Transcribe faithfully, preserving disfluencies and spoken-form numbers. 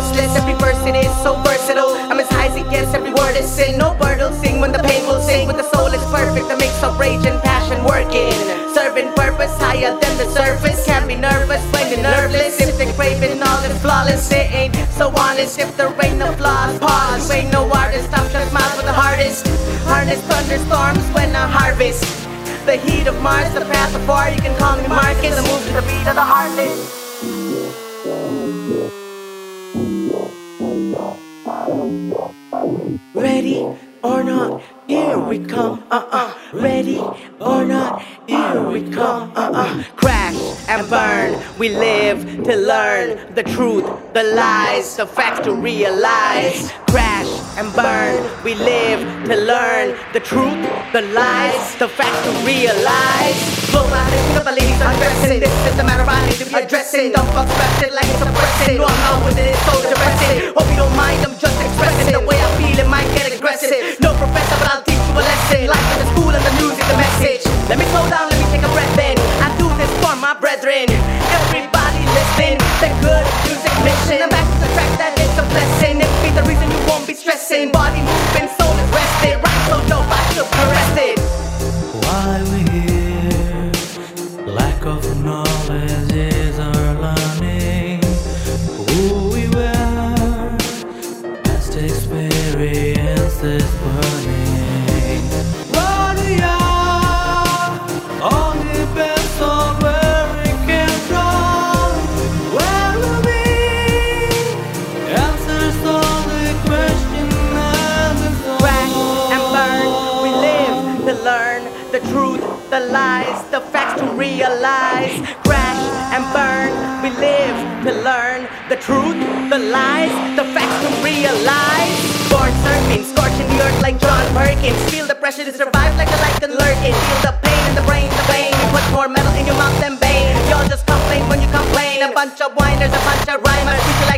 merciless. Every verse it is so versatile. I'm as high as it gets, every word is sin. No bird will sing when the pain will sing. When the soul is perfect, that makes up rage and passion working. Serving purpose higher than the surface. Can't be nervous when you're nerveless. If they're craving all is flawless, it ain't so honest. If there ain't no flaws, pause. Ain't no artist, I'm just miles with the hardest. Harness thunderstorms when I harvest. The heat of Mars, the path of far. You can call me Marcus. I move to the beat of the heartless. Ready or not, here we come, uh-uh. Ready or not, here we come, uh-uh. Crash and burn, we live to learn the truth, the lies, the facts to realize. Crash and burn, we live to learn the truth, the lies, the facts to realize. Flow out and pick up the ladies undressing. This is the matter I need to be addressing. Don't fuck stress it like it's a pressing. No, I'm not with it, it's so depressing. Hope you don't mind, I'm just expressing the way I feel, it might get aggressive. No professor, but I'll teach you a lesson. Life in the school and the music, the message. Let me slow down, let me take a breath in. I do this for my brethren. Everybody listen, the good music mission. I'm back to the track, that is a blessing. It be the reason you won't be stressing. Body moving, soul is rested. Right so dope, I should caress it. Why we here? Lack of knowledge is our learning. Who we were, past experiences burning. What we are, all depends on where we came from. Where will we? Answers all the questions and the song. Crash and burn, we live to learn the truth, the lies, the facts to realize. Crash and burn, we live to learn the truth, the lies, the facts to realize. Born surfing, scorching the earth like John Perkins. Feel the pressure to survive like a light can lurking. Feel the pain in the brain, the vein. You put more metal in your mouth than Bane. Y'all just complain when you complain. A bunch of whiners, a bunch of rhymers. Treat you like